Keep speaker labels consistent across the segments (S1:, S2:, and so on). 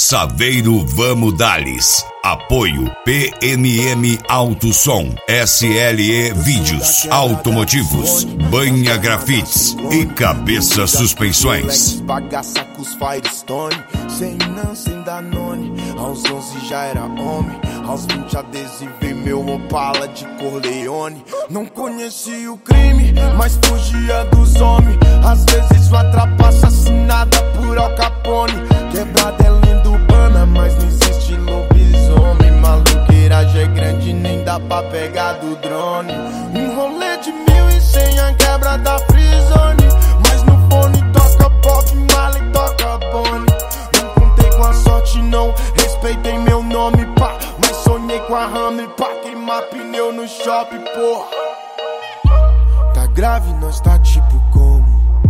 S1: Saveiro Vamos Dales. Apoio PNM Autosom, SLE Vídeos Automotivos, Banha Grafites e Cabeça Suspensões.
S2: Bagaça com os Firestone, sem não, sem Danone. Aos 11 já era homem, aos 20 adesivei meu Opala de Corleone. Não conhecia o crime, mas fugia dos homens. Às vezes sua trapa assassinada por Al Capone. Quebrada é lenda urbana, mas não existe lobisomem. Maluqueiragem é grande, nem dá pra pegar do drone. Um rolê de 1100, a quebra da Freezone. Mas no fone toca Bob Marley, toca Bonnie. Não contei com a sorte não, respeitei meu nome, pá. Mas sonhei com a Hammer pra queimar pneu no shopping, porra. Tá grave, nós tá tipo como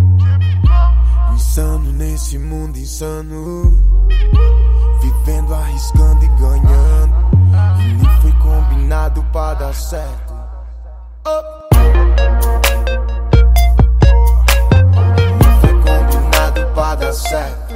S2: insano nesse mundo insano. Vivendo, arriscando e ganhando. E nem foi combinado pra dar certo. Nem foi combinado pra dar certo.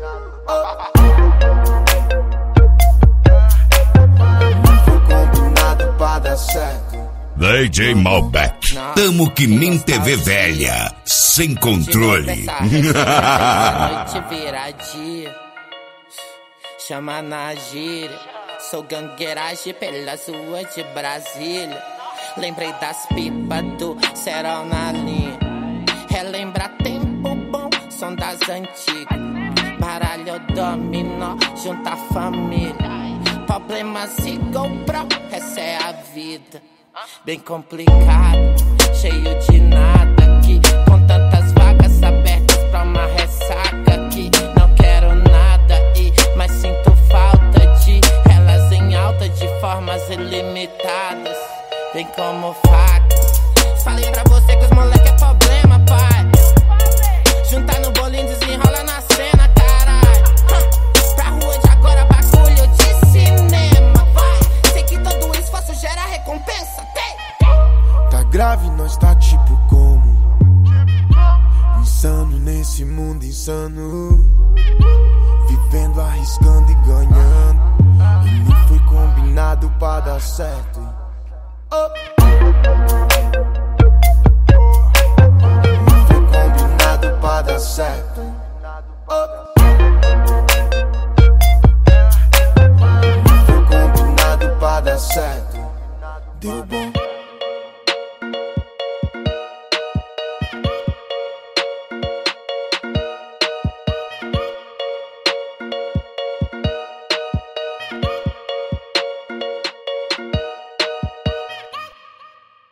S2: Nem foi combinado pra dar certo.
S1: DJ Malbec, tamo que nem TV velha, sem controle.
S3: Noite vira dia, chama na gíria. Sou gangueiragem pelas ruas de Brasília. Lembrei das pipas do Serol na linha. Relembra tempo bom, som das antigas. Baralho dominó, junta a família. Problemas e GoPro, essa é a vida. Bem complicado, cheio de nada aqui. Com tantas vagas abertas pra uma ressaca aqui. Não quero nada e mas sinto falta de elas em alta de formas ilimitadas. Vem como faca. Falei pra você que os moleque é problema, pai. Juntar no bolinho, desenrola na cena, caralho. Pra rua de agora, bagulho de cinema, vai. Sei que todo esforço gera recompensa, tem.
S2: Tá grave, nós tá tipo como insano nesse mundo insano. Vivendo, arriscando e ganhando. E nem foi combinado pra dar certo.